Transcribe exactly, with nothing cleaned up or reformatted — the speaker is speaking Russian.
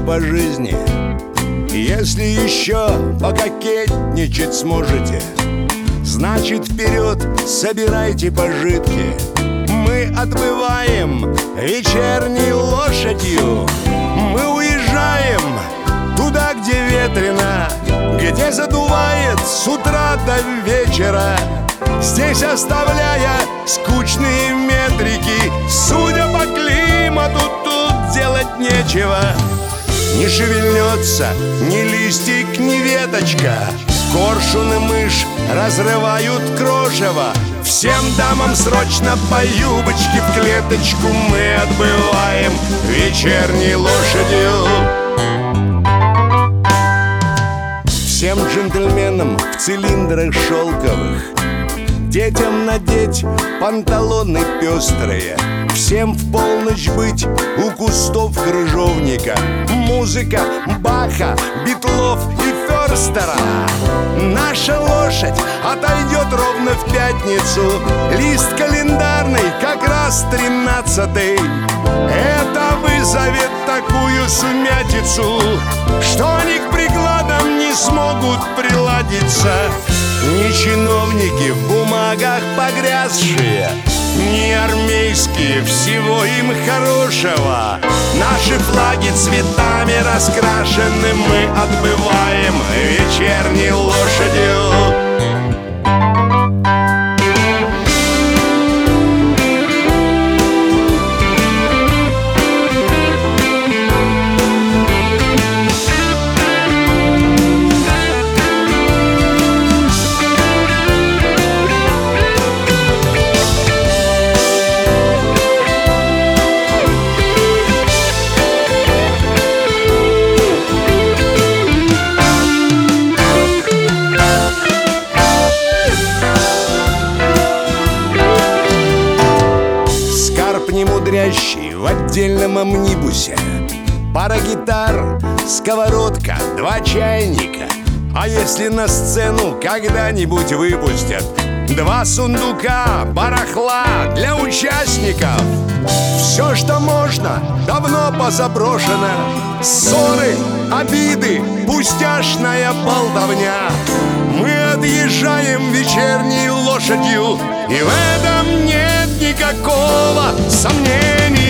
по жизни. Если еще пококетничать сможете, значит, вперед собирайте пожитки. Мы отбываем вечерней лошадью. Мы уезжаем туда, где ветрено, где задувает с утра до вечера, здесь оставляя скучные метрики. Судя по климату, тут делать нечего. Не шевельнется ни листик, ни веточка. Коршун и мышь разрывают крошево. Всем дамам срочно по юбочке в клеточку. Мы отбываем вечерней лошадью. Всем джентльменам в цилиндрах шелковых, детям надеть панталоны пестрые, всем в полночь быть у кустов крыжовника. Музыка Баха, Битлов и Ферстера. Наша лошадь отойдет ровно в пятницу. Лист календарный как раз тринадцатый. Это вызовет такую сумятицу, что они к прикладам не смогут приладиться. Ни чиновники в бумагах погрязшие, ни армейские, всего им хорошего. Наши флаги цветами раскрашены. Мы отбываем вечерней лошадью. Немудрящий в отдельном амнибусе, пара гитар, сковородка, два чайника. А если на сцену когда-нибудь выпустят два сундука барахла для участников? Все, что можно, давно позаброшено. Ссоры, обиды, пустяшная болтовня. Мы отъезжаем вечерней лошадью, и в этом нет никакого сомнения.